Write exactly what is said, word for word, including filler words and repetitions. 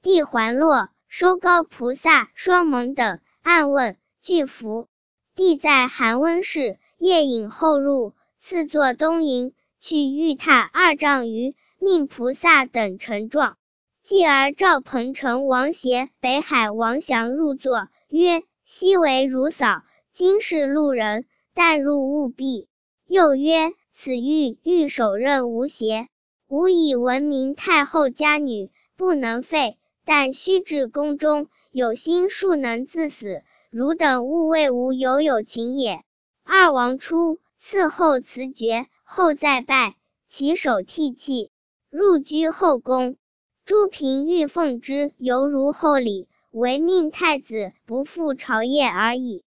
帝还洛，收高菩萨、双蒙等。暗问，具服。帝在寒温室，夜饮后入，赐坐东营，去玉榻二丈余，命菩萨等承状。继而召彭城王协、北海王祥入座，曰：昔为汝嫂，今是路人，但入务必。又曰：此玉欲手刃无邪？吾以闻名太后家女，不能废，但须至宫中，有心庶能自死，汝等勿谓吾有有情也。二王出，赐后辞爵，后再拜，起手涕泣，入居后宫。诸嫔欲奉之，犹如厚礼，唯命太子不赴朝谒而已。